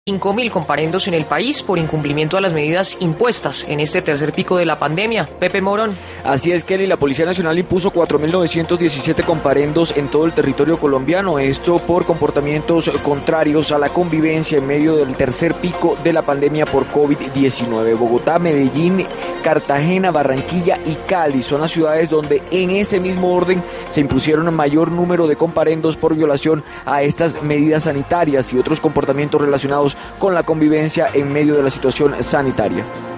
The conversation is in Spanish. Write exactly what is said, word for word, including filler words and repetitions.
cinco mil comparendos en el país por incumplimiento a las medidas impuestas en este tercer pico de la pandemia. Pepe Morón. Así es, Kelly, la Policía Nacional impuso cuatro mil novecientos diecisiete comparendos en todo el territorio colombiano, esto por comportamientos contrarios a la convivencia en medio del tercer pico de la pandemia por COVID diecinueve. Bogotá, Medellín, Cartagena, Barranquilla y Cali son las ciudades donde en ese mismo orden se impusieron mayor número de comparendos por violación a estas medidas sanitarias y otros comportamientos relacionados con la convivencia en medio de la situación sanitaria.